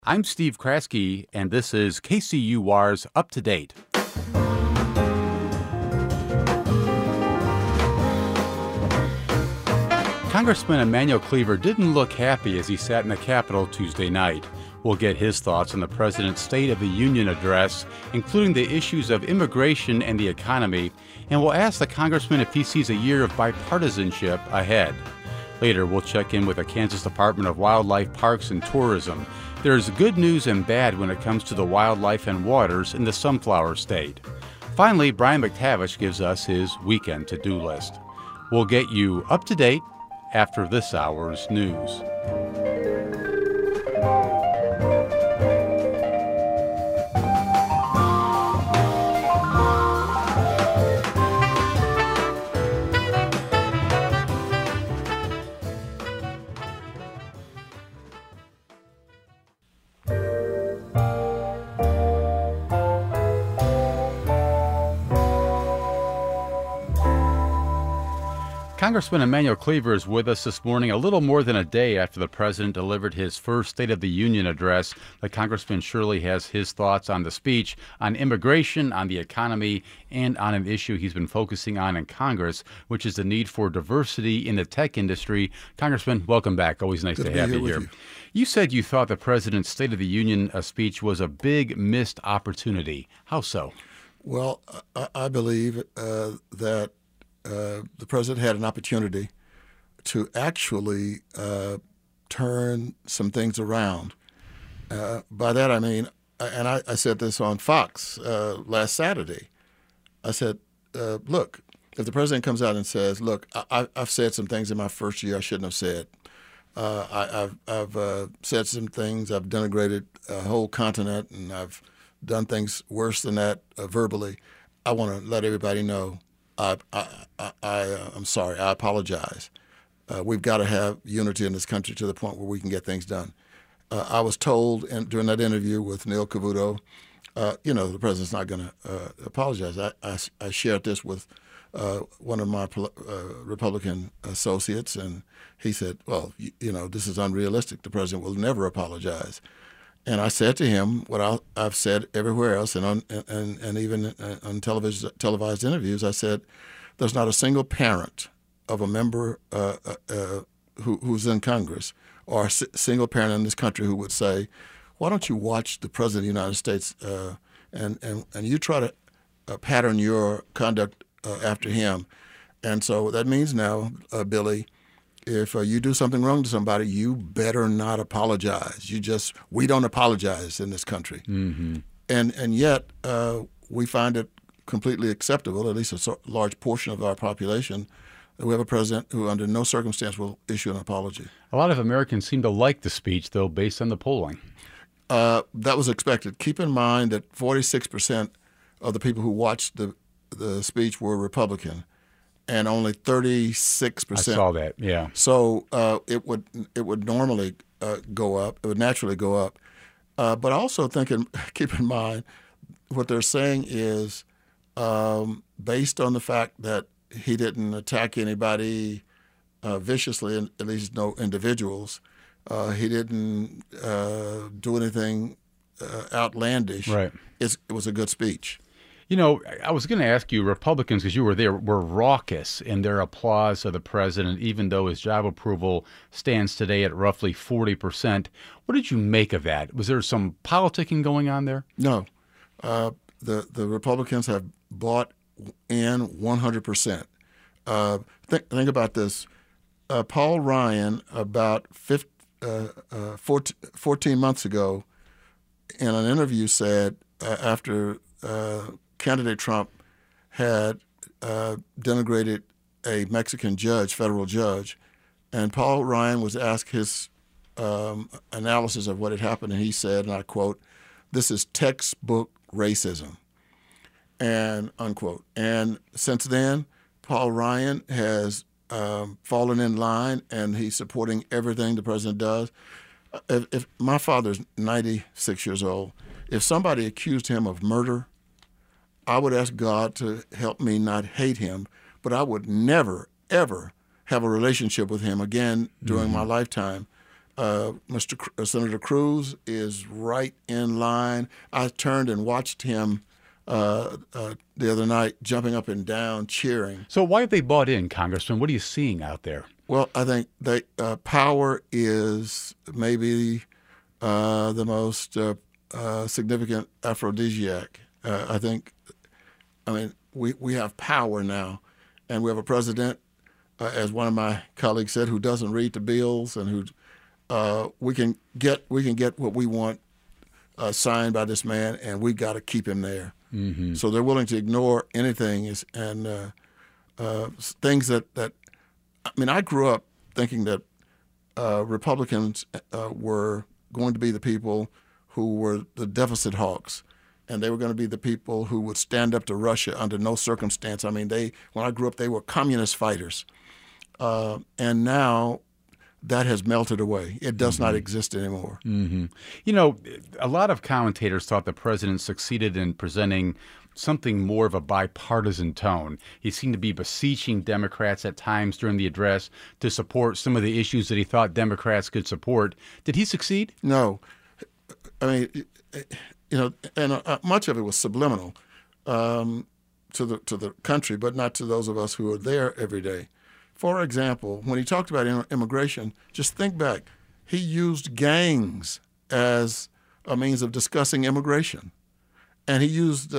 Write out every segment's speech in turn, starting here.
I'm Steve Kraske, and this is KCUR's Up to Date. Congressman Emanuel Cleaver didn't look happy as he sat in the Capitol Tuesday night. We'll get his thoughts on the president's State of the Union address, including the issues of immigration and the economy, and we'll ask the congressman if he sees a year of bipartisanship ahead. Later, we'll check in with the Kansas Department of Wildlife, Parks, and Tourism. There's good news and bad when it comes to the wildlife and waters in the Sunflower State. Finally, Brian McTavish gives us his weekend to-do list. We'll get you up to date after this hour's news. Congressman Emanuel Cleaver is with us this morning, a little more than a day after the president delivered his first State of the Union address. The congressman surely has his thoughts on the speech, on immigration, on the economy, and on an issue he's been focusing on in Congress, which is the need for diversity in the tech industry. Congressman, welcome back. Always nice to have you here. You said you thought the president's State of the Union speech was a big missed opportunity. How so? Well, I believe that the president had an opportunity to actually turn some things around. By that I mean, and I said this on Fox last Saturday, I said, look, if the president comes out and says, look, I've said some things in my first year I shouldn't have said. I've said some things, I've denigrated a whole continent, and I've done things worse than that verbally. I want to let everybody know I'm sorry. I apologize. We've got to have unity in this country to the point where we can get things done. I was told during that interview with Neil Cavuto, the president's not going to apologize. I shared this with one of my Republican associates, and he said, well, this is unrealistic. The president will never apologize. And I said to him what I've said everywhere else, and even on televised interviews, I said, there's not a single parent of a member who's in Congress or a single parent in this country who would say, why don't you watch the President of the United States and you try to pattern your conduct after him. And so that means now, Billy, if you do something wrong to somebody, you better not apologize. We don't apologize in this country. Mm-hmm. And yet we find it completely acceptable, at least a large portion of our population, that we have a president who under no circumstance will issue an apology. A lot of Americans seem to like the speech, though, based on the polling. That was expected. Keep in mind that 46% of the people who watched the speech were Republican, and only 36%. I saw that, yeah. So it would normally go up. It would naturally go up. But also keep in mind, what they're saying is based on the fact that he didn't attack anybody viciously, at least no individuals. He didn't do anything outlandish. Right. It was a good speech. I was going to ask you, Republicans, because you were there, were raucous in their applause of the president, even though his job approval stands today at roughly 40%. What did you make of that? Was there some politicking going on there? No. The Republicans have bought in 100%. Think about this. Paul Ryan, about 14 months ago, in an interview said after candidate Trump had denigrated a Mexican federal judge, and Paul Ryan was asked his analysis of what had happened, and he said, and I quote, "This is textbook racism," and unquote. And since then, Paul Ryan has fallen in line, and he's supporting everything the president does. If my father's 96 years old, if somebody accused him of murder, I would ask God to help me not hate him, but I would never, ever have a relationship with him again during my lifetime Senator Cruz is right in line. I turned and watched him the other night, jumping up and down, cheering. So why have they bought in, Congressman? What are you seeing out there? Well, I think power is maybe the most significant aphrodisiac. We have power now, and we have a president, as one of my colleagues said, who doesn't read the bills, and who we can get what we want signed by this man, and we got to keep him there. Mm-hmm. So they're willing to ignore anything, and things that. I grew up thinking that Republicans were going to be the people who were the deficit hawks, and they were going to be the people who would stand up to Russia under no circumstance. When I grew up, they were communist fighters, and now that has melted away. It does not exist anymore. Mm-hmm. A lot of commentators thought the president succeeded in presenting something more of a bipartisan tone. He seemed to be beseeching Democrats at times during the address to support some of the issues that he thought Democrats could support. Did he succeed? No. And much of it was subliminal to the country, but not to those of us who are there every day. For example, when he talked about immigration, just think back. He used gangs as a means of discussing immigration. And he used,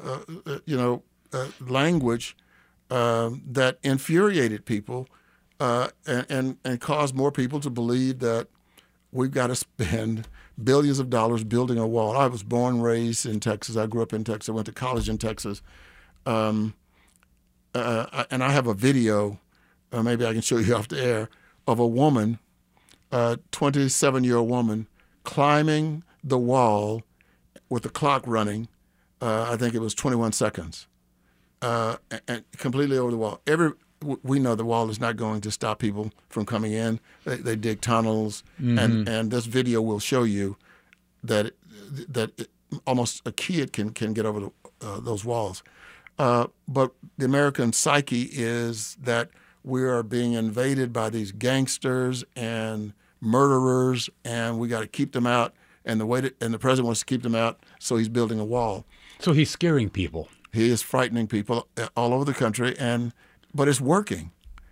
language that infuriated people and caused more people to believe that we've got to spend billions of dollars building a wall. I was born and raised in Texas. I grew up in Texas. I went to college in Texas. And I have a video, maybe I can show you off the air, of a woman, a 27-year-old woman, climbing the wall with the clock running. I think it was 21 seconds, and completely over the wall. We know the wall is not going to stop people from coming in. They dig tunnels, and this video will show you that almost a kid can get over those walls. But the American psyche is that we are being invaded by these gangsters and murderers, and we got to keep them out. And the president wants to keep them out, so he's building a wall. So he's scaring people. He is frightening people all over the country, but it's working.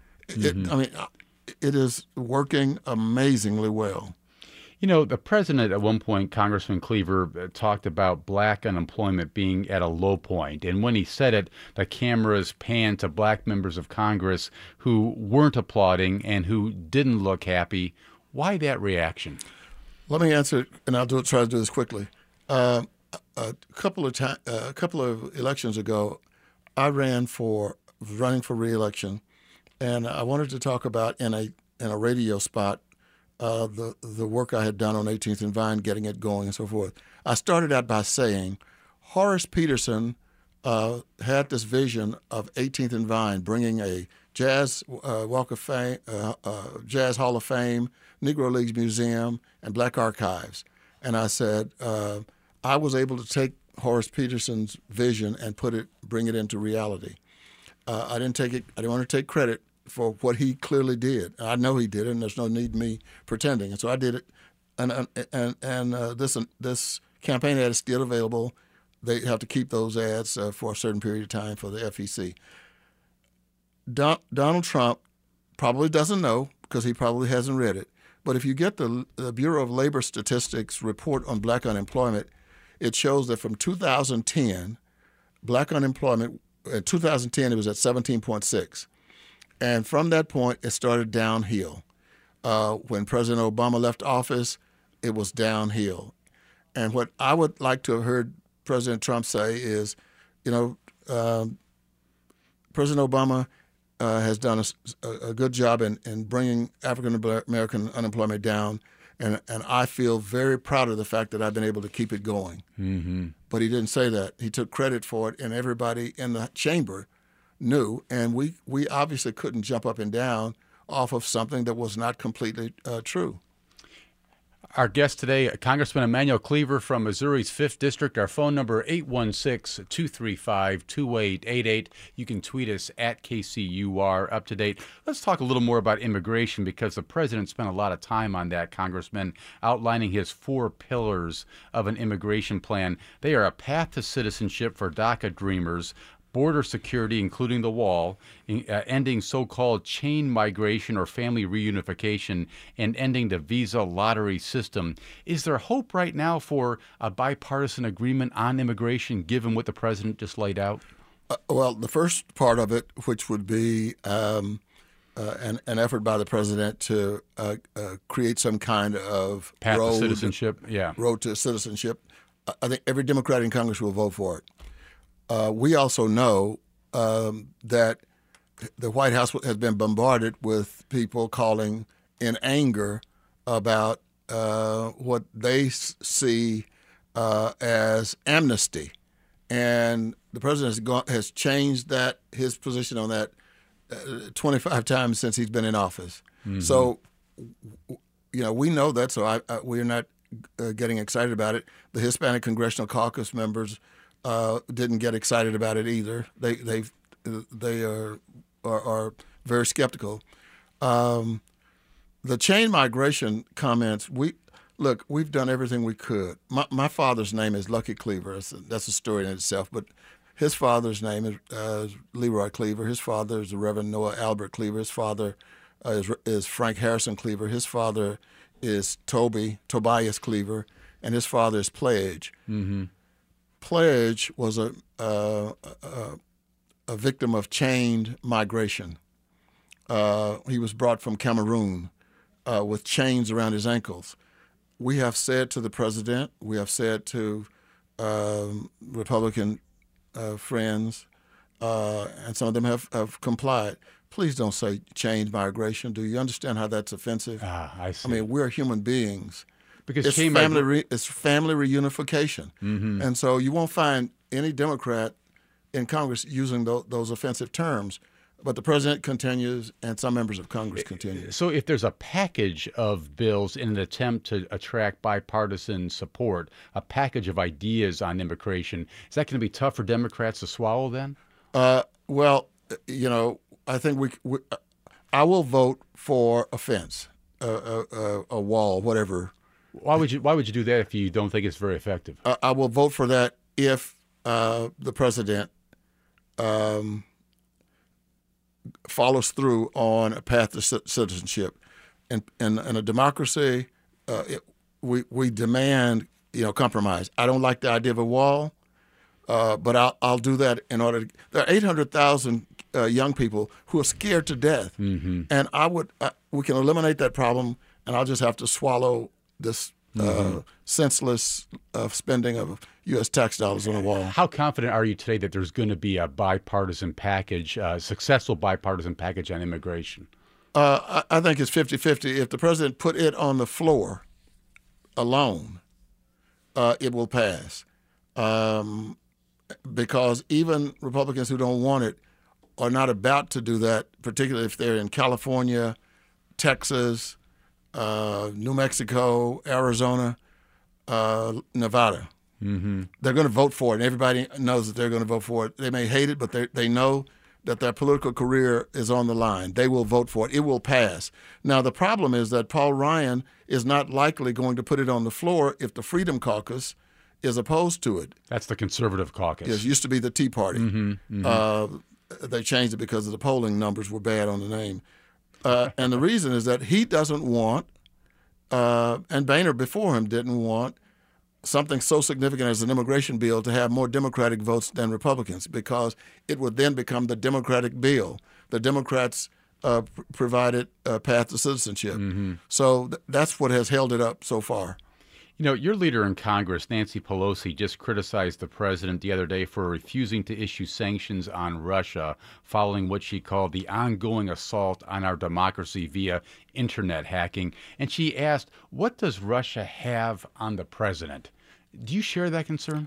It is working amazingly well. The president at one point, Congressman Cleaver, talked about black unemployment being at a low point. And when he said it, the cameras panned to black members of Congress who weren't applauding and who didn't look happy. Why that reaction? Let me answer, and I'll try to do this quickly. A couple of elections ago, I running for re-election, and I wanted to talk about in a radio spot the work I had done on 18th and Vine, getting it going, and so forth. I started out by saying Horace Peterson had this vision of 18th and Vine, bringing a Jazz Walk of Fame, Jazz Hall of Fame, Negro Leagues Museum, and Black Archives. And I said, I was able to take Horace Peterson's vision and bring it into reality. I didn't want to take credit for what he clearly did. I know he did it, and there's no need me pretending. And so I did it. And this campaign ad is still available. They have to keep those ads for a certain period of time for the FEC. Donald Trump probably doesn't know, because he probably hasn't read it. But if you get the Bureau of Labor Statistics report on black unemployment, it shows that from 2010, black unemployment, in 2010 it was at 17.6. And from that point, it started downhill. When President Obama left office, it was downhill. And what I would like to have heard President Trump say is, President Obama has done a good job in bringing African American unemployment down, and I feel very proud of the fact that I've been able to keep it going. Mm-hmm. But he didn't say that. He took credit for it, and everybody in the chamber knew, and we obviously couldn't jump up and down off of something that was not completely true. Our guest today, Congressman Emanuel Cleaver from Missouri's 5th District. Our phone number, 816-235-2888. You can tweet us at KCUR Up to Date. Let's talk a little more about immigration because the president spent a lot of time on that, Congressman, outlining his 4 pillars of an immigration plan. They are a path to citizenship for DACA dreamers, border security, including the wall, ending so-called chain migration or family reunification, and ending the visa lottery system. Is there hope right now for a bipartisan agreement on immigration, given what the president just laid out? Well, the first part of it, which would be an effort by the president to create some kind of Path road to citizenship, road to citizenship, I think every Democrat in Congress will vote for it. We also know that the White House has been bombarded with people calling in anger about what they see as amnesty. And the president has changed his position on that 25 times since he's been in office. Mm-hmm. So, we know that, so we're not getting excited about it. The Hispanic Congressional Caucus members didn't get excited about it either. They are very skeptical. The chain migration comments. We've done everything we could. My father's name is Lucky Cleaver. That's a story in itself. But his father's name is Leroy Cleaver. His father is the Reverend Noah Albert Cleaver. His father is Frank Harrison Cleaver. His father is Tobias Cleaver, and his father is Pledge. Mm-hmm. Pledge was a victim of chained migration. He was brought from Cameroon with chains around his ankles. We have said to the president, we have said to Republican friends, and some of them have complied. Please don't say chained migration. Do you understand how that's offensive? I see. I mean, we're human beings. Because it's family reunification. Mm-hmm. And so you won't find any Democrat in Congress using those offensive terms. But the president continues, and some members of Congress continue. So if there's a package of bills in an attempt to attract bipartisan support, a package of ideas on immigration, is that going to be tough for Democrats to swallow then? Well, I think I will vote for a fence, a wall, whatever. Why would you do that if you don't think it's very effective? I will vote for that if the president follows through on a path to citizenship. In a democracy, we demand compromise. I don't like the idea of a wall, but I'll do that in order to. There are 800,000 young people who are scared to death, mm-hmm. and we can eliminate that problem, and I'll just have to swallow this senseless spending of U.S. tax dollars on a wall. How confident are you today that there's going to be a bipartisan package, successful bipartisan package on immigration? I think it's 50-50. If the president put it on the floor alone, it will pass. Because even Republicans who don't want it are not about to do that, particularly if they're in California, Texas, New Mexico, Arizona, Nevada. Mm-hmm. They're going to vote for it, and everybody knows that they're going to vote for it. They may hate it, but they know that their political career is on the line. They will vote for it. It will pass. Now, the problem is that Paul Ryan is not likely going to put it on the floor if the Freedom Caucus is opposed to it. That's the conservative caucus. It used to be the Tea Party. Mm-hmm. Mm-hmm. They changed it because the polling numbers were bad on the name. And the reason is that he doesn't want, and Boehner before him didn't want, something so significant as an immigration bill to have more Democratic votes than Republicans, because it would then become the Democratic bill. The Democrats provided a path to citizenship. Mm-hmm. So that's what has held it up so far. Your leader in Congress, Nancy Pelosi, just criticized the president the other day for refusing to issue sanctions on Russia following what she called the ongoing assault on our democracy via internet hacking. And she asked, what does Russia have on the president? Do you share that concern?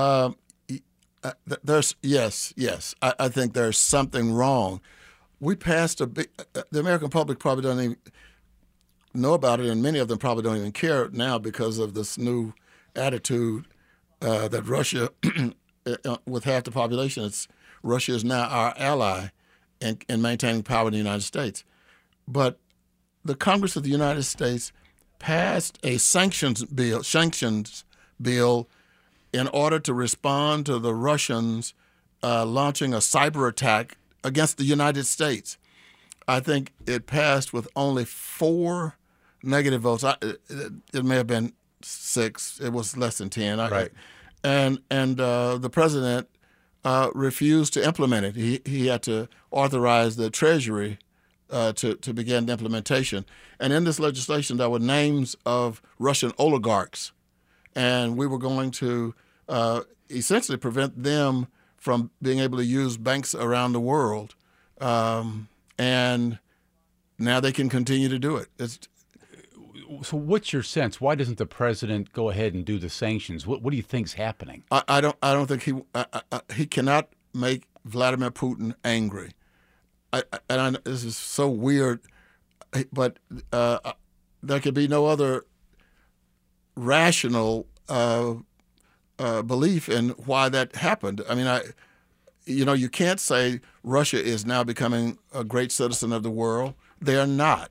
Yes. I think there's something wrong. We passed the American public probably doesn't even, know about it, and many of them probably don't even care now because of this new attitude that Russia, with half the population, Russia is now our ally in maintaining power in the United States. But the Congress of the United States passed a sanctions bill in order to respond to the Russians launching a cyber attack against the United States. I think it passed with only 4 negative votes. It may have been 6. It was less than 10. Right. And the president refused to implement it. He had to authorize the Treasury to begin the implementation. And in this legislation, there were names of Russian oligarchs, and we were going to essentially prevent them from being able to use banks around the world. And now they can continue to do it. So what's your sense? Why doesn't the president go ahead and do the sanctions? What do you think's happening? I don't think he cannot make Vladimir Putin angry. This is so weird, but there could be no other rational belief in why that happened. I mean, you can't say Russia is now becoming a great citizen of the world. They are not.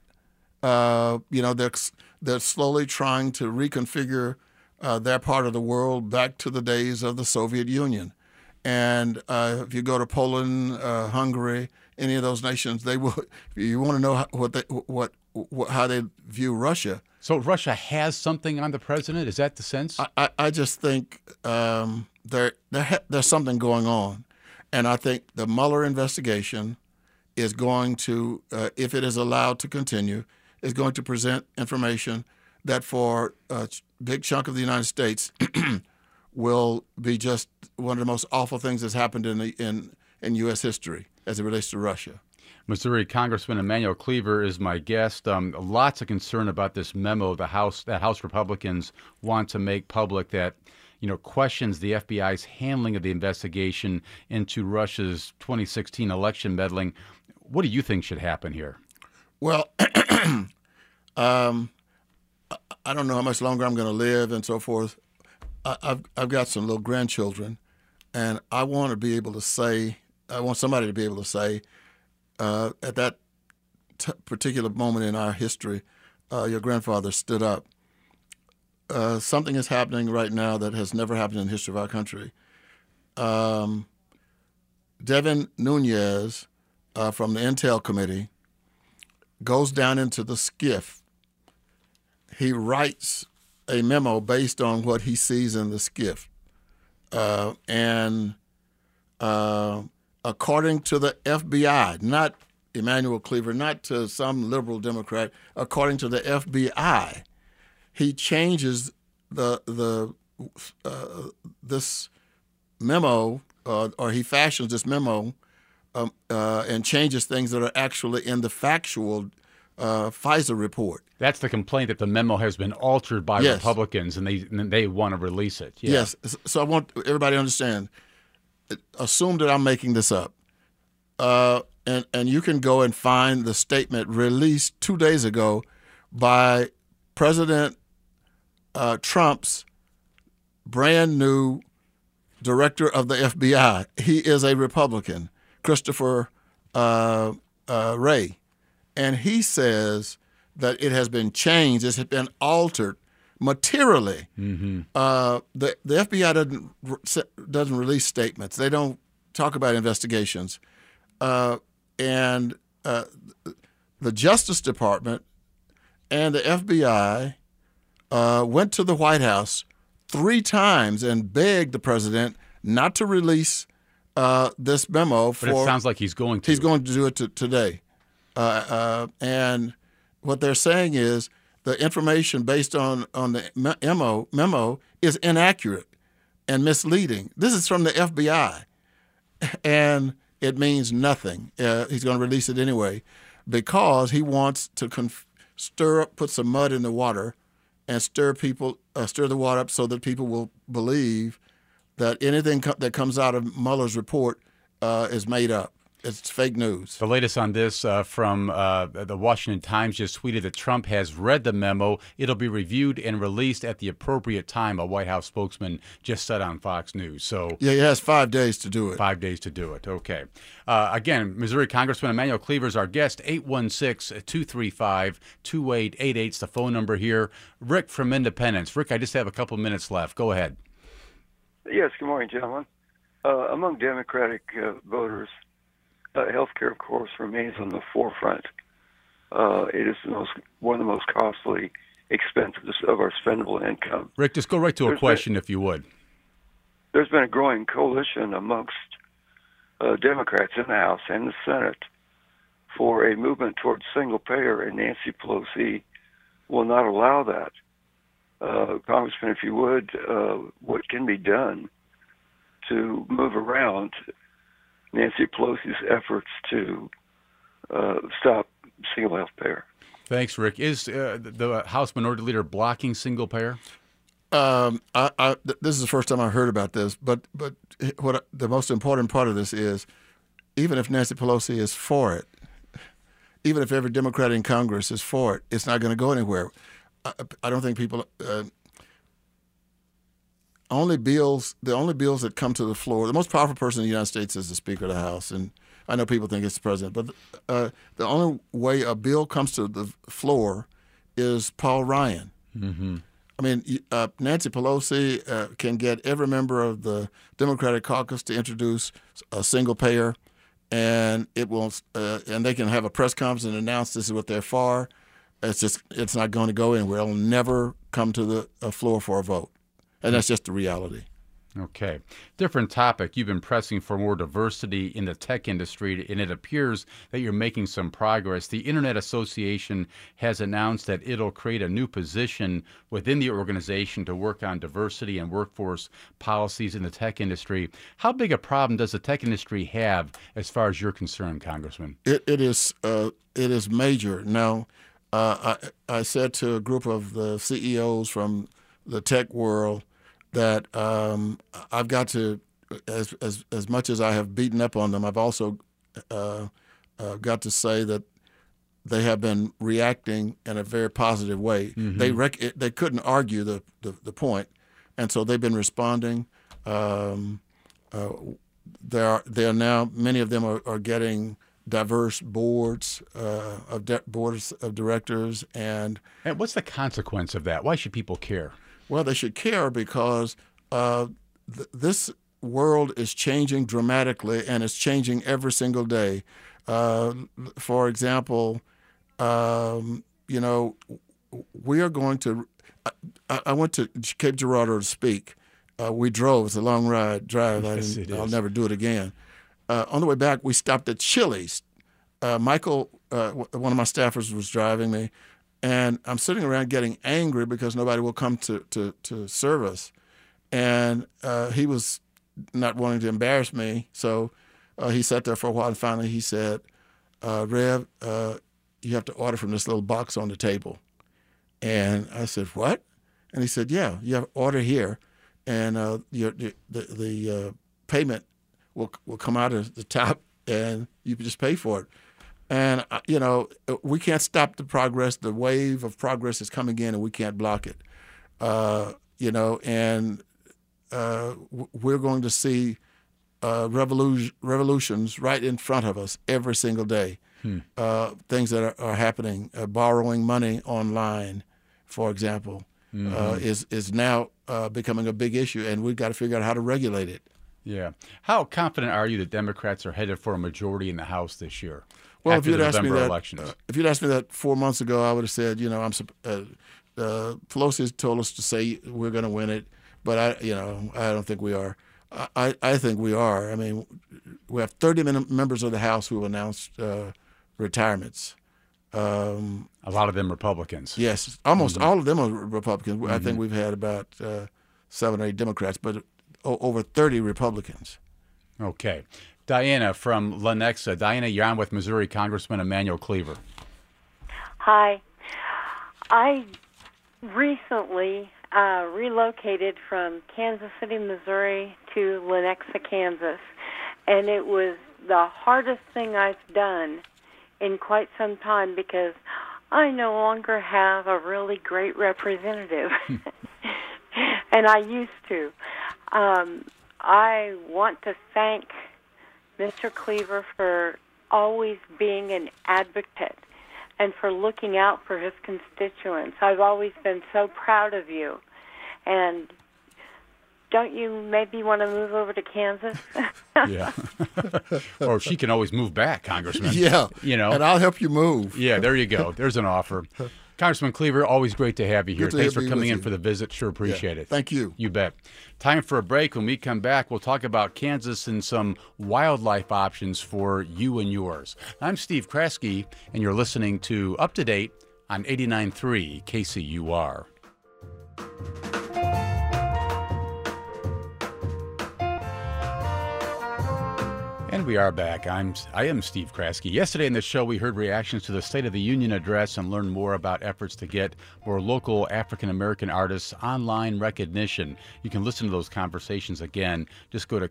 They're slowly trying to reconfigure their part of the world back to the days of the Soviet Union. And if you go to Poland, Hungary, any of those nations, they will. If you want to know how they view Russia. So Russia has something on the president? Is that the sense? I just think there's something going on. And I think the Mueller investigation is going to, if it is allowed to continue, is going to present information that for a big chunk of the United States will be just one of the most awful things that's happened in U.S. history as it relates to Russia. Missouri Congressman Emanuel Cleaver is my guest. Lots of concern about this memo that House Republicans want to make public that questions the FBI's handling of the investigation into Russia's 2016 election meddling. What do you think should happen here? Well, I don't know how much longer I'm going to live and so forth. I've got some little grandchildren, and I want to be able to say, I want somebody to be able to say, at that particular moment in our history, your grandfather stood up. Something is happening right now that has never happened in the history of our country. Devin Nunes from the Intel Committee goes down into the SCIF. He writes a memo based on what he sees in the SCIF. And according to the FBI, not Emanuel Cleaver, not to some liberal Democrat, according to the FBI, he changes this memo, or he fashions this memo and changes things that are actually in the factual FISA report. That's the complaint, that the memo has been altered by Yes. Republicans, and they want to release it. Yeah. Yes. So I want everybody to understand. Assume that I'm making this up. And you can go and find the statement released 2 days ago by President Trump's brand new director of the FBI. He is a Republican, Christopher Wray. And he says that it has been changed, it has been altered materially. Mm-hmm. The FBI doesn't release statements. They don't talk about investigations. And the Justice Department and the FBI went to the White House 3 times and begged the president not to release this memo. But it sounds like he's going to. He's going to do it today. And what they're saying is the information based on the memo is inaccurate and misleading. This is from the FBI, and it means nothing. He's going to release it anyway because he wants to put some mud in the water and stir the water up so that people will believe that anything that comes out of Mueller's report is made up. it's fake news. The latest on this from the Washington Times just tweeted that Trump has read the memo. It'll be reviewed and released at the appropriate time, a White House spokesman just said on Fox News. So yeah, he has 5 days to do it. 5 days to do it. Okay. Again, Missouri Congressman Emanuel Cleaver is our guest. 816-235-2888 is the phone number here. Rick from Independence. Rick, I just have a couple minutes left. Go ahead. Yes, good morning, gentlemen. Among Democratic voters, health care, of course, remains on the forefront. It is one of the most costly expenses of our spendable income. Rick, just go right to a question, if you would. There's been a growing coalition amongst Democrats in the House and the Senate for a movement towards single payer, and Nancy Pelosi will not allow that. Congressman, if you would, what can be done to move around Nancy Pelosi's efforts to stop single health payer? Thanks, Rick. Is the House Minority Leader blocking single payer? This is the first time I heard about this, but what the most important part of this is, even if Nancy Pelosi is for it, even if every Democrat in Congress is for it, it's not going to go anywhere. I don't think people. The only bills that come to the floor, the most powerful person in the United States is the Speaker of the House, and I know people think it's the president, but the only way a bill comes to the floor is Paul Ryan. Mm-hmm. I mean, Nancy Pelosi can get every member of the Democratic caucus to introduce a single payer, and it will, and they can have a press conference and announce this is what they're for. It's not going to go anywhere. It'll never come to the floor for a vote, and that's just the reality. Okay. Different topic. You've been pressing for more diversity in the tech industry, and it appears that you're making some progress. The Internet Association has announced that it'll create a new position within the organization to work on diversity and workforce policies in the tech industry. How big a problem does the tech industry have as far as you're concerned, Congressman? It is major. Now, I said to a group of the CEOs from the tech world that I've got to, as much as I have beaten up on them, I've also got to say that they have been reacting in a very positive way. Mm-hmm. They couldn't argue the point, and so they've been responding. They are now, many of them are getting diverse boards of directors, and what's the consequence of that? Why should people care? Well, they should care because this world is changing dramatically, and it's changing every single day. For example, we are going to. I went to Cape Girardeau to speak. We drove. It's a long drive. Yes, I'll never do it again. On the way back, we stopped at Chili's. Michael, one of my staffers, was driving me. And I'm sitting around getting angry because nobody will come to serve us. And he was not wanting to embarrass me. So he sat there for a while, and finally he said, Rev, you have to order from this little box on the table. And I said, what? And he said, yeah, you have to order here. And the payment will come out of the top, and you can just pay for it. And, we can't stop the progress. The wave of progress is coming in, and we can't block it. And we're going to see revolutions right in front of us every single day. Things that are happening. Borrowing money online, for example, is now becoming a big issue, and we've got to figure out how to regulate it. Yeah. How confident are you that Democrats are headed for a majority in the House this year? Well, if you'd asked me that 4 months ago, I would have said, Pelosi told us to say we're going to win it, but I don't think we are. I think we are. I mean, we have 30 members of the House who have announced retirements. A lot of them Republicans. Yes, almost all of them are Republicans. I think we've had about 7 or 8 Democrats, but over 30 Republicans. Okay. Diana from Lenexa. Diana, you're on with Missouri Congressman Emanuel Cleaver. Hi. I recently relocated from Kansas City, Missouri to Lenexa, Kansas, and it was the hardest thing I've done in quite some time because I no longer have a really great representative, and I used to. I want to thank Mr. Cleaver for always being an advocate and for looking out for his constituents. I've always been so proud of you. And don't you maybe want to move over to Kansas? Yeah. Or she can always move back, Congressman. Yeah. You know. And I'll help you move. Yeah, there you go. There's an offer. Congressman Cleaver, always great to have you here. Thanks for coming in for the visit. Sure appreciate it. Thank you. You bet. Time for a break. When we come back, we'll talk about Kansas and some wildlife options for you and yours. I'm Steve Kraske, and you're listening to Up to Date on 89.3 KCUR. And we are back. I am Steve Kraske. Yesterday in the show, we heard reactions to the State of the Union address and learned more about efforts to get more local African-American artists online recognition. You can listen to those conversations again. Just go to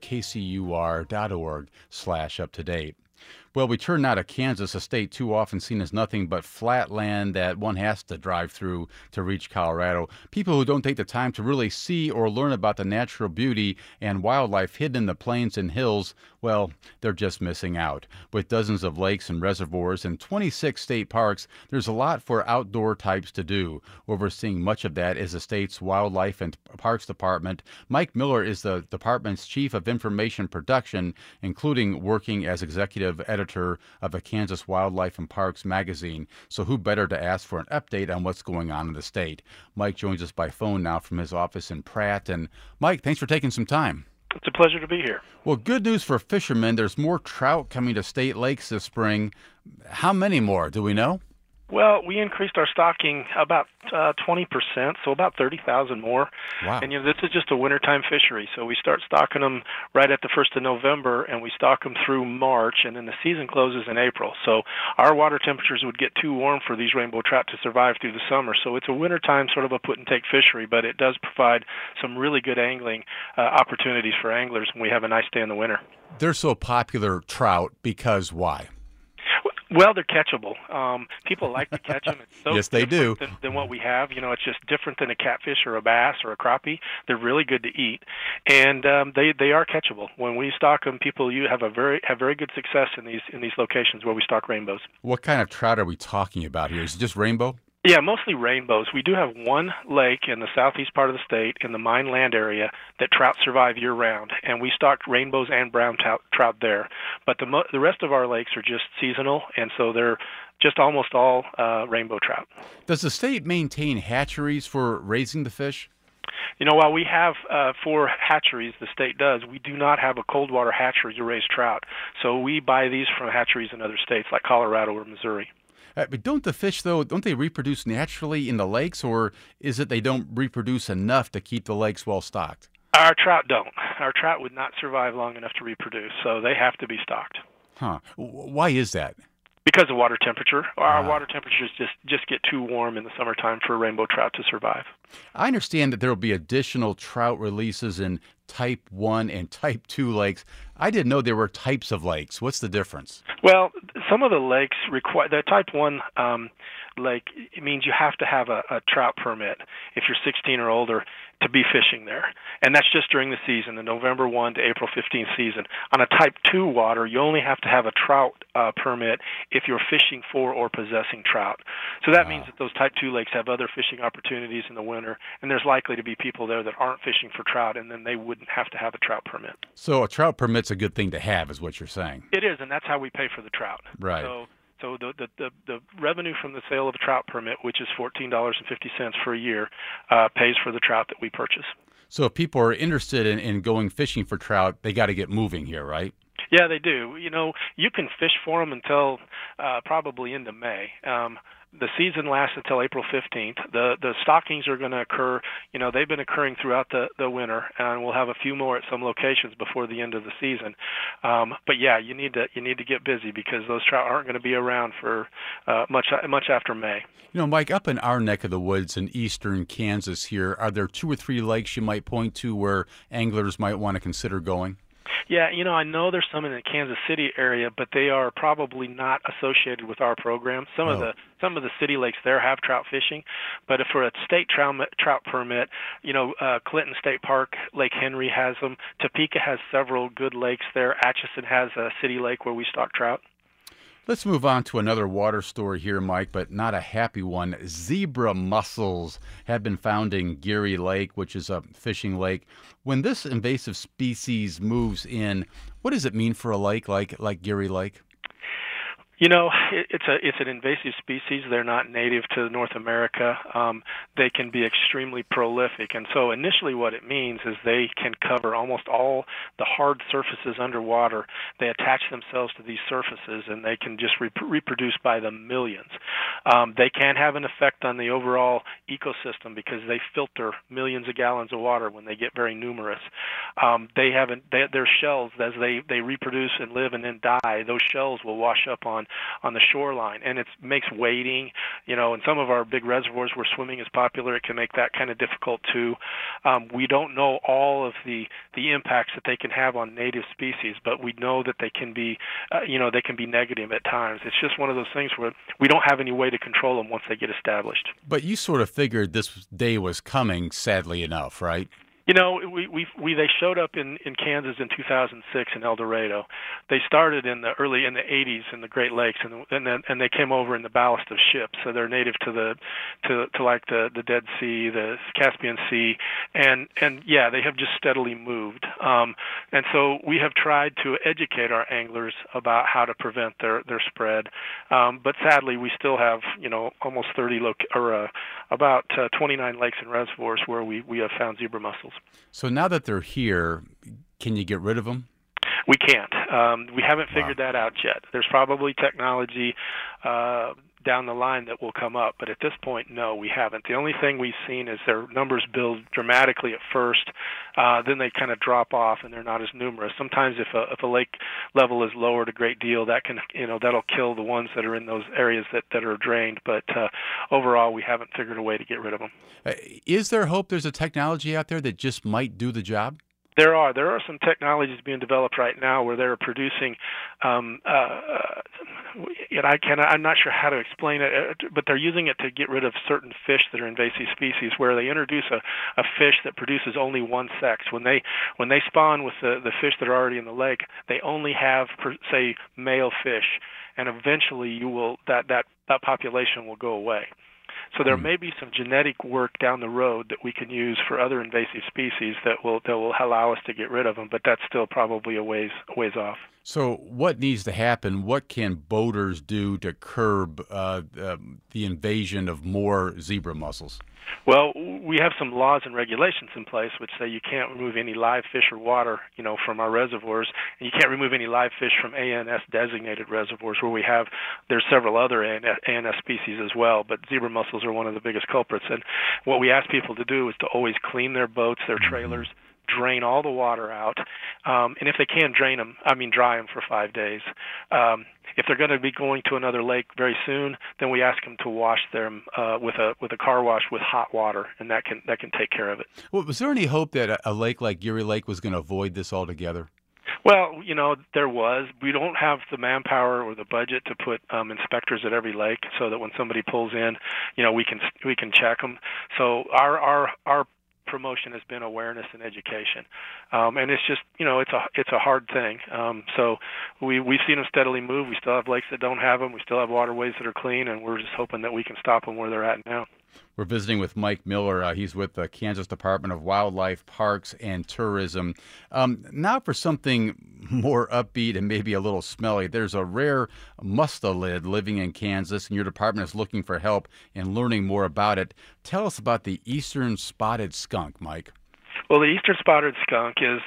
kcur.org/up-to-date. Well, we turn now to Kansas, a state too often seen as nothing but flat land that one has to drive through to reach Colorado. People who don't take the time to really see or learn about the natural beauty and wildlife hidden in the plains and hills, well, they're just missing out. With dozens of lakes and reservoirs and 26 state parks, there's a lot for outdoor types to do. Overseeing much of that is the state's Wildlife and Parks Department. Mike Miller is the department's chief of information production, including working as executive editor of the Kansas Wildlife and Parks magazine. So who better to ask for an update on what's going on in the state? Mike joins us by phone now from his office in Pratt. And Mike, thanks for taking some time. It's a pleasure to be here. Well, good news for fishermen. There's more trout coming to state lakes this spring. How many more? Do we know? Well, we increased our stocking about 20%, so about 30,000 more. Wow. And, this is just a wintertime fishery, so we start stocking them right at the 1st of November, and we stock them through March, and then the season closes in April. So our water temperatures would get too warm for these rainbow trout to survive through the summer. So it's a wintertime sort of a put-and-take fishery, but it does provide some really good angling opportunities for anglers when we have a nice day in the winter. They're so popular, trout, because why? Well, they're catchable. People like to catch them. It's so yes, they do. Than what we have. It's just different than a catfish or a bass or a crappie. They're really good to eat, and they are catchable. When we stock them, people have very good success in these locations where we stock rainbows. What kind of trout are we talking about here? Is it just rainbow? Yeah, mostly rainbows. We do have one lake in the southeast part of the state, in the mine land area, that trout survive year-round, and we stock rainbows and brown trout there. But the rest of our lakes are just seasonal, and so they're just almost all rainbow trout. Does the state maintain hatcheries for raising the fish? While we have 4 hatcheries, the state does, we do not have a cold water hatchery to raise trout. So we buy these from hatcheries in other states like Colorado or Missouri. But don't the fish, though, don't they reproduce naturally in the lakes, or is it they don't reproduce enough to keep the lakes well stocked? Our trout don't. Our trout would not survive long enough to reproduce, so they have to be stocked. Huh. Why is that? Because of water temperature. Our water temperatures just get too warm in the summertime for rainbow trout to survive. I understand that there will be additional trout releases in Type 1 and Type 2 lakes. I didn't know there were types of lakes. What's the difference? Well, some of the lakes require the Type 1 lake. It means you have to have a trout permit if you're 16 or older to be fishing there, and that's just during the season, the November 1 to April 15 season. On a Type 2 water, you only have to have a trout permit if you're fishing for or possessing trout. So that means that those Type 2 lakes have other fishing opportunities in the winter, and there's likely to be people there that aren't fishing for trout, and then they wouldn't have to have a trout permit. So a trout permit's a good thing to have, is what you're saying. It is, and that's how we pay for the trout. Right. So the revenue from the sale of a trout permit, which is $14.50 for a year, pays for the trout that we purchase. So if people are interested in going fishing for trout, they got to get moving here, right? Yeah, they do. You can fish for them until probably into May. The season lasts until April 15th. The stockings are going to occur. They've been occurring throughout the winter, and we'll have a few more at some locations before the end of the season. But yeah, you need to get busy because those trout aren't going to be around for much after May. Mike, up in our neck of the woods in eastern Kansas here, are there 2 or 3 lakes you might point to where anglers might want to consider going? Yeah, I know there's some in the Kansas City area, but they are probably not associated with our program. Some of the city lakes there have trout fishing, but if for a state trout permit, Clinton State Park, Lake Henry has them. Topeka has several good lakes there. Atchison has a city lake where we stock trout. Let's move on to another water story here, Mike, but not a happy one. Zebra mussels have been found in Geary Lake, which is a fishing lake. When this invasive species moves in, what does it mean for a lake like Geary Lake? It's an invasive species. They're not native to North America. They can be extremely prolific, and so initially what it means is they can cover almost all the hard surfaces underwater. They attach themselves to these surfaces, and they can just reproduce by the millions. They can have an effect on the overall ecosystem because they filter millions of gallons of water when they get very numerous. Their shells, as they reproduce and live and then die, those shells will wash up on the shoreline, and it makes wading, in some of our big reservoirs where swimming is popular, it can make that kind of difficult too. We don't know all of the impacts that they can have on native species, but we know that they can be, they can be negative at times. It's just one of those things where we don't have any way to control them once they get established. But you sort of figured this day was coming, sadly enough, right? They showed up in Kansas in 2006 in El Dorado. They started in the 80s in the Great Lakes, and they came over in the ballast of ships. So they're native to like the Dead Sea, the Caspian Sea, and yeah, they have just steadily moved. And so we have tried to educate our anglers about how to prevent their spread. But sadly, we still have almost 29 lakes and reservoirs where we have found zebra mussels. So now that they're here, can you get rid of them? We can't. We haven't figured that out yet. There's probably technology down the line that will come up, but at this point, no, we haven't. The only thing we've seen is their numbers build dramatically at first, then they kind of drop off and they're not as numerous. Sometimes if a lake level is lowered a great deal, that can that'll kill the ones that are in those areas that are drained. But overall, we haven't figured a way to get rid of them. Is there hope there's a technology out there that just might do the job? There are some technologies being developed right now where they're producing, I'm not sure how to explain it, but they're using it to get rid of certain fish that are invasive species, where they introduce a fish that produces only one sex. When they spawn with the fish that are already in the lake, they only have, say, male fish, and eventually that population will go away. So there may be some genetic work down the road that we can use for other invasive species that will allow us to get rid of them, but that's still probably a ways off. So what needs to happen? What can boaters do to curb the invasion of more zebra mussels? Well, we have some laws and regulations in place which say you can't remove any live fish or water, from our reservoirs, and you can't remove any live fish from ANS designated reservoirs where there's several other ANS species as well, but zebra mussels are one of the biggest culprits. And what we ask people to do is to always clean their boats, their trailers, drain all the water out, and if they can dry them for 5 days. If they're going to be going to another lake very soon, then we ask them to wash them with a car wash with hot water, and that can take care of it. Well, was there any hope that a lake like Geary Lake was going to avoid this altogether? Well, there was. We don't have the manpower or the budget to put inspectors at every lake, so that when somebody pulls in, we can check them. So our promotion has been awareness and education, and it's just it's a hard thing. So we've seen them steadily move. We still have lakes that don't have them. We still have waterways that are clean, and we're just hoping that we can stop them where they're at now. We're visiting with Mike Miller. He's with the Kansas Department of Wildlife, Parks, and Tourism. Now for something more upbeat and maybe a little smelly. There's a rare mustelid living in Kansas, and your department is looking for help in learning more about it. Tell us about the eastern spotted skunk, Mike. Well, the eastern spotted skunk is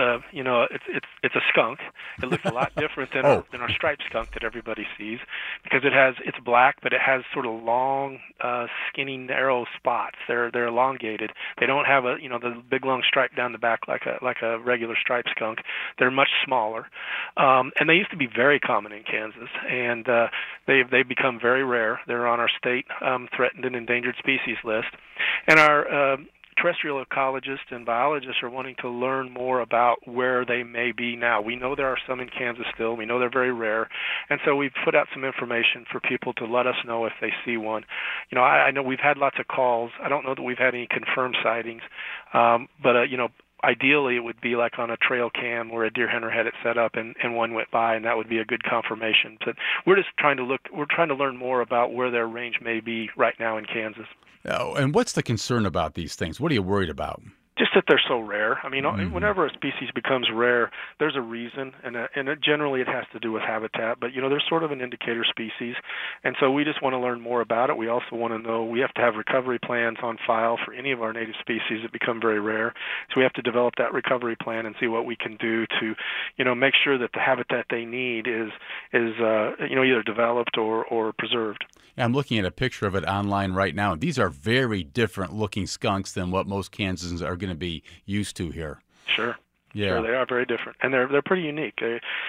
it's a skunk. It looks a lot different than our striped skunk that everybody sees, because it's black, but it has sort of long, skinny, narrow spots. They're elongated. They don't have the big long stripe down the back like a regular striped skunk. They're much smaller, and they used to be very common in Kansas, and they've become very rare. They're on our state threatened and endangered species list, and our terrestrial ecologists and biologists are wanting to learn more about where they may be now. We know there are some in Kansas still. We know they're very rare. And so we've put out some information for people to let us know if they see one. I know we've had lots of calls. I don't know that we've had any confirmed sightings, but ideally it would be like on a trail cam where a deer hunter had it set up and one went by, and that would be a good confirmation. But we're just trying to learn more about where their range may be right now in Kansas. Oh, and what's the concern about these things? What are you worried about? Just that they're so rare. I mean, whenever a species becomes rare, there's a reason, and generally it has to do with habitat. But they're sort of an indicator species, and so we just want to learn more about it. We also want to know we have to have recovery plans on file for any of our native species that become very rare. So we have to develop that recovery plan and see what we can do to, make sure that the habitat they need is either developed or preserved. I'm looking at a picture of it online right now. These are very different looking skunks than what most Kansans are going to be used to here. Sure. Yeah. Sure, they are very different, and they're pretty unique.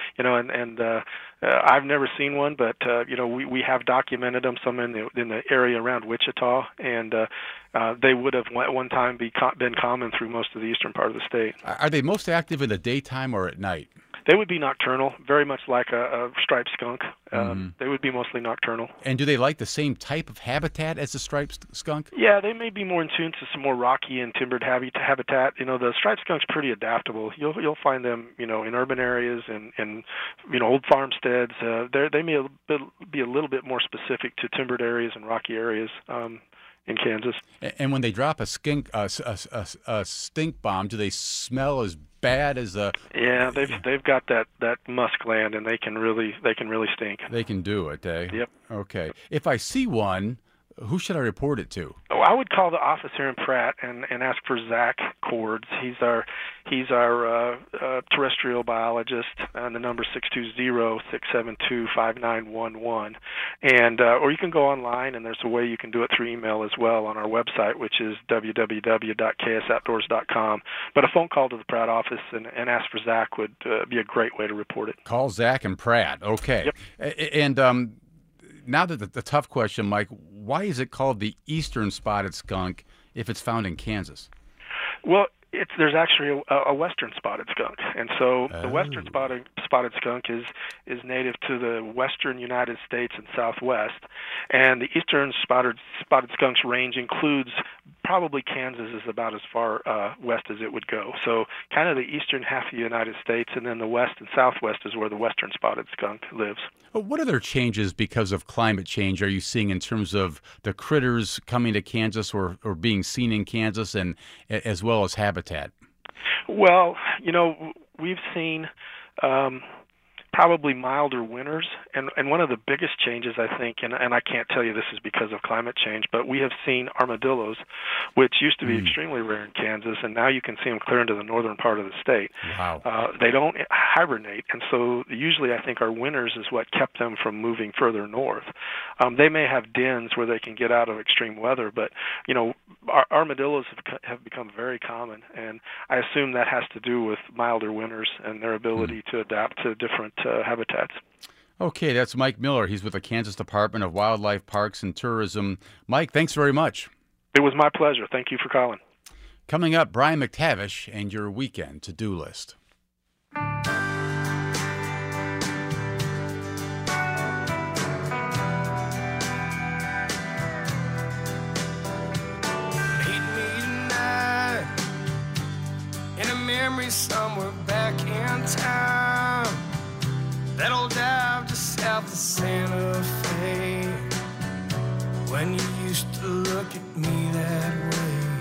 I've never seen one, but we have documented them. Some in the area around Wichita, and they would have at one time been common through most of the eastern part of the state. Are they most active in the daytime or at night? They would be nocturnal, very much like a striped skunk. They would be mostly nocturnal. And do they like the same type of habitat as the striped skunk? Yeah, they may be more in tune to some more rocky and timbered habitat. The striped skunk's pretty adaptable. You'll find them, in urban areas and old farmsteads. They may be a little bit more specific to timbered areas and rocky areas. In Kansas. And when they drop a stink bomb, do they smell as bad as a? Yeah, they've got that musk gland, and they can really stink. They can do it, eh? Yep. Okay. If I see one, who should I report it to? Oh, I would call the office here in Pratt and ask for Zach Cords. He's our terrestrial biologist, and the number 620-672-5911. And or you can go online, and there's a way you can do it through email as well on our website, which is www.ksoutdoors.com. But a phone call to the Pratt office and ask for Zach would be a great way to report it. Call Zach and Pratt. Okay. Yep. And now that the tough question, Mike, why is it called the eastern spotted skunk if it's found in Kansas? Well, there's actually a western spotted skunk, and so the western spotted skunk is native to the western United States and Southwest, and the eastern spotted skunk's range includes probably Kansas is about as far west as it would go. So kind of the eastern half of the United States, and then the west and southwest is where the western spotted skunk lives. What other changes because of climate change are you seeing in terms of the critters coming to Kansas or being seen in Kansas, and as well as habitat? Well, we've seen probably milder winters, and one of the biggest changes, I think, and I can't tell you this is because of climate change, but we have seen armadillos, which used to be extremely rare in Kansas, and now you can see them clear into the northern part of the state. Wow. They don't hibernate, and so usually I think our winters is what kept them from moving further north. They may have dens where they can get out of extreme weather, but armadillos have become very common, and I assume that has to do with milder winters and their ability to adapt to different habitats. Okay, that's Mike Miller. He's with the Kansas Department of Wildlife, Parks, and Tourism. Mike, thanks very much. It was my pleasure. Thank you for calling. Coming up, Brian McTavish and your weekend to-do list. Somewhere back in time, that old dive just south of Santa Fe, when you used to look at me that way.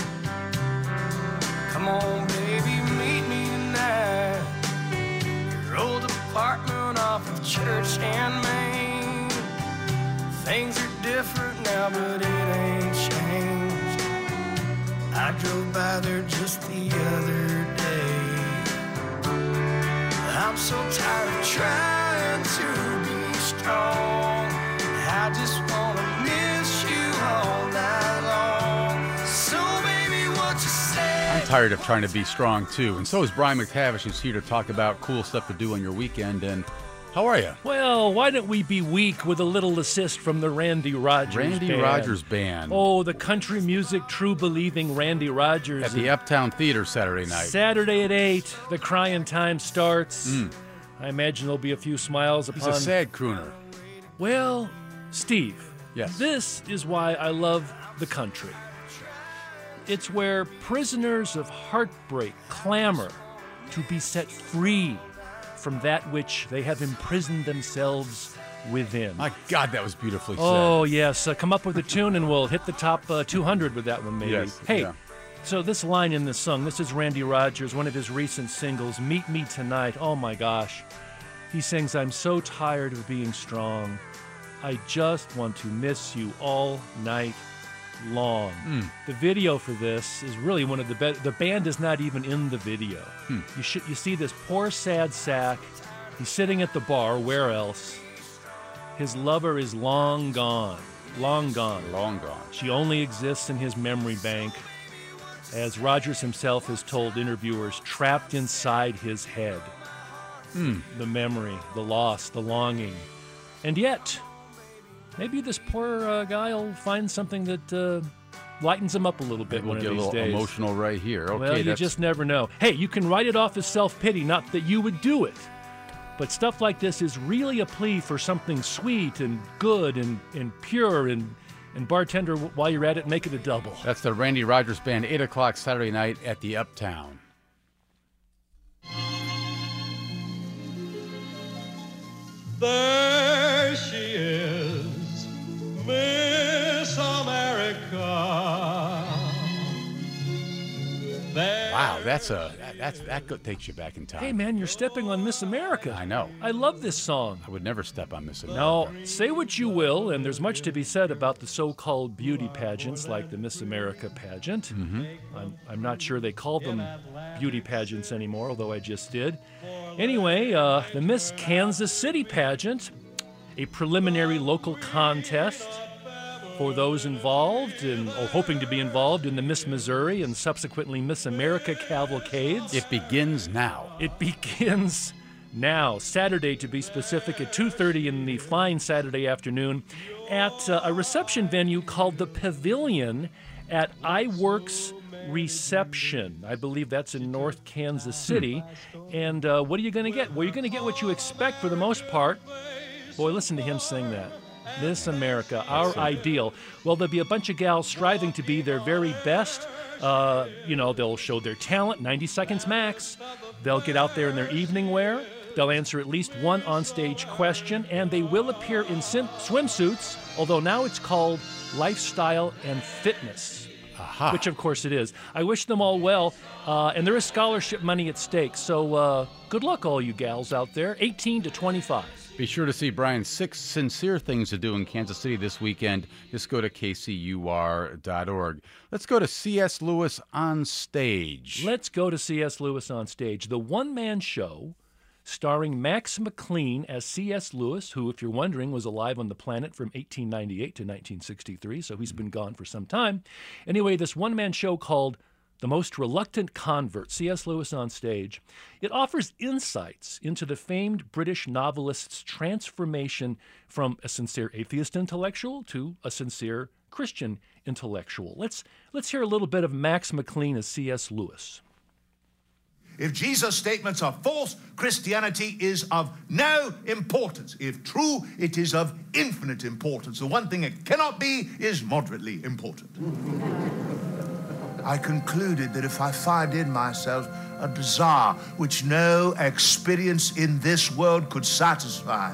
Come on, baby, meet me tonight. Your old apartment off of Church and Main. Things are different now, but it ain't changed. I drove by there just the other day. I'm so tired of trying to be strong. I just want to miss you all night long. So baby, what you say? I'm tired of trying to be strong, too. And so is Brian McTavish, who's here to talk about cool stuff to do on your weekend. And How are you? Well, why don't we be weak with a little assist from the Randy Rogers Randy Band? Rogers Band. Oh, the country music true-believing Randy Rogers. At the Uptown Theater Saturday night. Saturday at 8, the crying time starts. I imagine there'll be a few smiles upon... He's a sad crooner. Well, Steve, yes. This is why I love the country. It's where prisoners of heartbreak clamor to be set free from that which they have imprisoned themselves within. My God, that was beautifully said. Oh, yes. Come up with a tune and we'll hit the top 200 with that one, maybe. Yes. Hey, yeah. So this line in this song, this is Randy Rogers, one of his recent singles, Meet Me Tonight. Oh, my gosh. He sings, I'm so tired of being strong. I just want to miss you all night long. The video for this is really one of the best. The band is not even in the video. You see this poor sad sack. He's sitting at the bar. Where else? His lover is long gone. Long gone. Long gone. She only exists in his memory bank. As Rogers himself has told interviewers, trapped inside his head. The memory, the loss, the longing. And yet, maybe this poor guy will find something that lightens him up a little bit We'll one get of a these little days. emotional right here. Okay, Well, you just never know. Hey, you can write it off as self-pity, not that you would do it. But stuff like this is really a plea for something sweet and good and pure and bartender, while you're at it, make it a double. That's the Randy Rogers Band, 8 o'clock Saturday night at the Uptown. There she is, Miss America. Wow, that takes you back in time. Hey, man, you're stepping on Miss America. I know. I love this song. I would never step on Miss America. Now, say what you will, and there's much to be said about the so-called beauty pageants like the Miss America pageant. I'm not sure they call them beauty pageants anymore, although I just did. Anyway, the Miss Kansas City pageant, a preliminary local contest for those involved or hoping to be involved in the Miss Missouri and subsequently Miss America cavalcades. It begins now. It begins now, Saturday to be specific, at 2:30 in the fine Saturday afternoon at a reception venue called the Pavilion at iWorks Reception. I believe that's in North Kansas City. And what are you going to get? Well, you're going to get what you expect for the most part. Boy, listen to him sing that. Miss America, our ideal. Well, there'll be a bunch of gals striving to be their very best. They'll show their talent, 90 seconds max. They'll get out there in their evening wear. They'll answer at least one onstage question, and they will appear in swimsuits, although now it's called Lifestyle and Fitness, which of course it is. I wish them all well, and there is scholarship money at stake, so good luck all you gals out there, 18 to 25. Be sure to see Brian's 6 sincere things to do in Kansas City this weekend. Just go to kcur.org. Let's go to C.S. Lewis on Stage. Let's go to C.S. Lewis on Stage, the one-man show starring Max McLean as C.S. Lewis, who, if you're wondering, was alive on the planet from 1898 to 1963, so he's been gone for some time. Anyway, this one-man show called The Most Reluctant Convert, C.S. Lewis on Stage. It offers insights into the famed British novelist's transformation from a sincere atheist intellectual to a sincere Christian intellectual. Let's hear a little bit of Max McLean as C.S. Lewis. If Jesus' statements are false, Christianity is of no importance. If true, it is of infinite importance. The one thing it cannot be is moderately important. I concluded that if I find in myself a desire which no experience in this world could satisfy,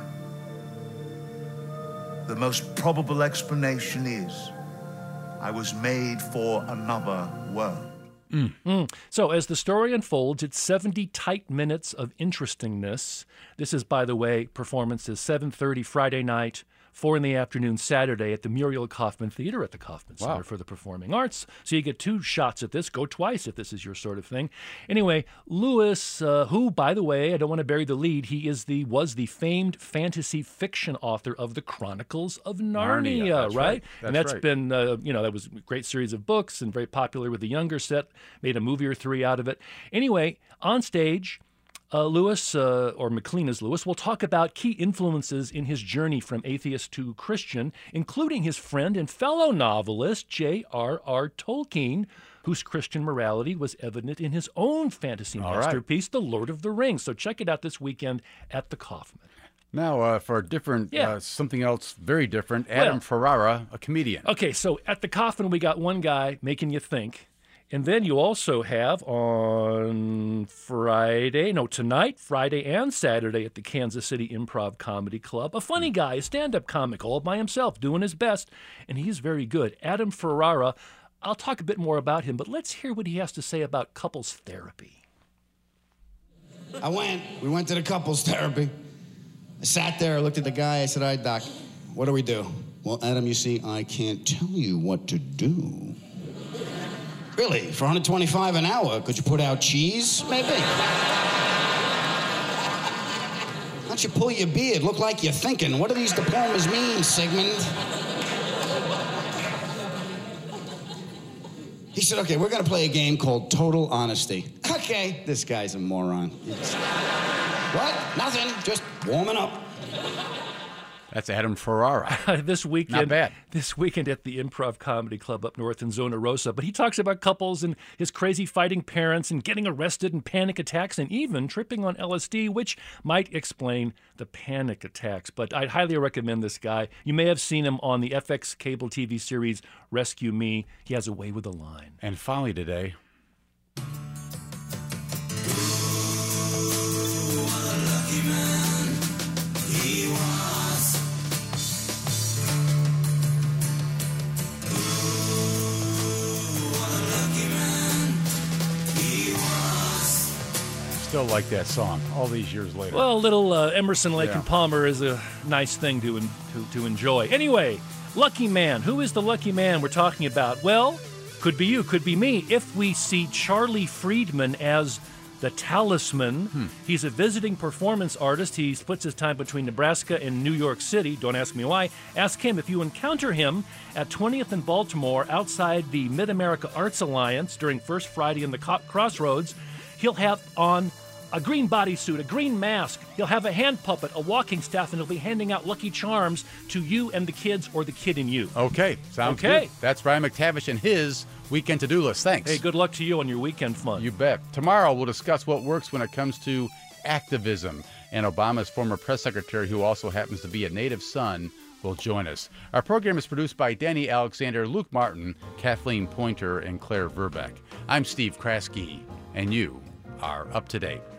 the most probable explanation is I was made for another world. So as the story unfolds, it's 70 tight minutes of interestingness. This is, by the way, performances 7:30 Friday night, 4 in the afternoon Saturday at the Muriel Kaufman Theater at the Kaufman Center for the Performing Arts. So you get 2 shots at this. Go twice if this is your sort of thing. Anyway, Lewis, who, by the way, I don't want to bury the lead, he was the famed fantasy fiction author of the Chronicles of Narnia, that's right? And that's right. been, that was a great series of books and very popular with the younger set, made a movie or 3 out of it. Anyway, on stage, Lewis, or McLean as Lewis, will talk about key influences in his journey from atheist to Christian, including his friend and fellow novelist J.R.R. Tolkien, whose Christian morality was evident in his own fantasy masterpiece, The Lord of the Rings. So check it out this weekend at the Kaufman. Now, for a different, something else very different, Adam Ferrara, a comedian. Okay, so at the Kaufman, we got one guy making you think. And then you also have on tonight, Friday and Saturday at the Kansas City Improv Comedy Club, a funny guy, a stand-up comic all by himself, doing his best, and he's very good. Adam Ferrara, I'll talk a bit more about him, but let's hear what he has to say about couples therapy. We went to the couples therapy. I sat there, I looked at the guy, I said, all right, Doc, what do we do? Well, Adam, you see, I can't tell you what to do. Really? For $125 an hour, could you put out cheese? Maybe. Why don't you pull your beard? Look like you're thinking. What do these diplomas mean, Sigmund? He said, okay, we're going to play a game called Total Honesty. Okay, this guy's a moron. What? Nothing. Just warming up. That's Adam Ferrara. This weekend, Not bad. This weekend at the Improv Comedy Club up north in Zona Rosa. But he talks about couples and his crazy fighting parents and getting arrested and panic attacks and even tripping on LSD, which might explain the panic attacks. But I'd highly recommend this guy. You may have seen him on the FX cable TV series Rescue Me. He has a way with a line. And finally today, still like that song all these years later. Well, a little Emerson, Lake and Palmer is a nice thing to enjoy. Anyway, lucky man. Who is the lucky man we're talking about? Well, could be you, could be me. If we see Charlie Friedman as the Talisman, he's a visiting performance artist. He splits his time between Nebraska and New York City. Don't ask me why. Ask him. If you encounter him at 20th and Baltimore outside the Mid-America Arts Alliance during First Friday in the Crossroads, he'll have on a green bodysuit, a green mask. He'll have a hand puppet, a walking staff, and he'll be handing out Lucky Charms to you and the kids or the kid in you. Okay, sounds good. That's Brian McTavish and his weekend to-do list. Thanks. Hey, good luck to you on your weekend fun. You bet. Tomorrow we'll discuss what works when it comes to activism. And Obama's former press secretary, who also happens to be a native son, will join us. Our program is produced by Danny Alexander, Luke Martin, Kathleen Pointer, and Claire Verbeck. I'm Steve Kraske, and you are up to date.